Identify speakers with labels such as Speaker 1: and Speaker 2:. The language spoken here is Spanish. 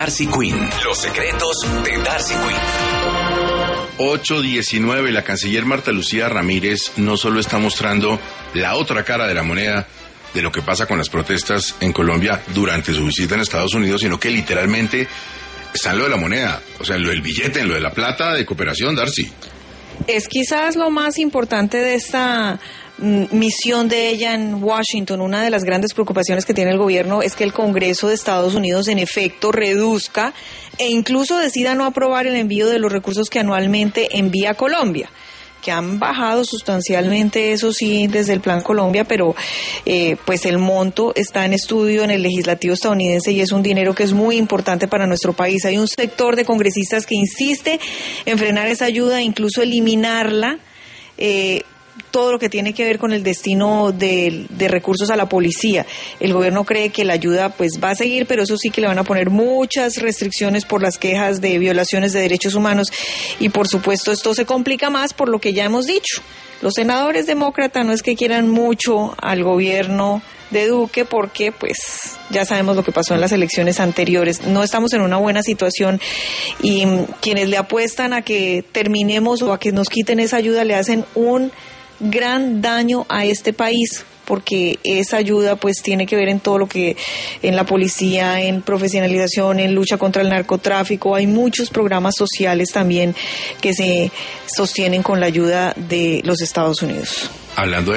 Speaker 1: Darcy Quinn, los secretos de Darcy Quinn.
Speaker 2: 8:19, la canciller Marta Lucía Ramírez no solo está mostrando la otra cara de la moneda de lo que pasa con las protestas en Colombia durante su visita en Estados Unidos, sino que literalmente está en lo de la moneda, o sea, en lo del billete, en lo de la plata de cooperación, Darcy.
Speaker 3: Es quizás lo más importante de esta misión de ella en Washington. Una de las grandes preocupaciones que tiene el gobierno es que el Congreso de Estados Unidos en efecto reduzca e incluso decida no aprobar el envío de los recursos que anualmente envía a Colombia, que han bajado sustancialmente, eso sí, desde el Plan Colombia, pero pues el monto está en estudio en el legislativo estadounidense y es un dinero que es muy importante para nuestro país. Hay un sector de congresistas que insiste en frenar esa ayuda e incluso eliminarla, todo lo que tiene que ver con el destino de recursos a la policía. El gobierno cree que la ayuda pues va a seguir, pero eso sí que le van a poner muchas restricciones por las quejas de violaciones de derechos humanos y por supuesto esto se complica más por lo que ya hemos dicho. Los senadores demócratas no es que quieran mucho al gobierno de Duque porque pues ya sabemos lo que pasó en las elecciones anteriores. No estamos en una buena situación y quienes le apuestan a que terminemos o a que nos quiten esa ayuda le hacen un gran daño a este país, porque esa ayuda pues tiene que ver en todo lo que, en la policía, en profesionalización, en lucha contra el narcotráfico. Hay muchos programas sociales también que se sostienen con la ayuda de los Estados Unidos.
Speaker 2: Hablando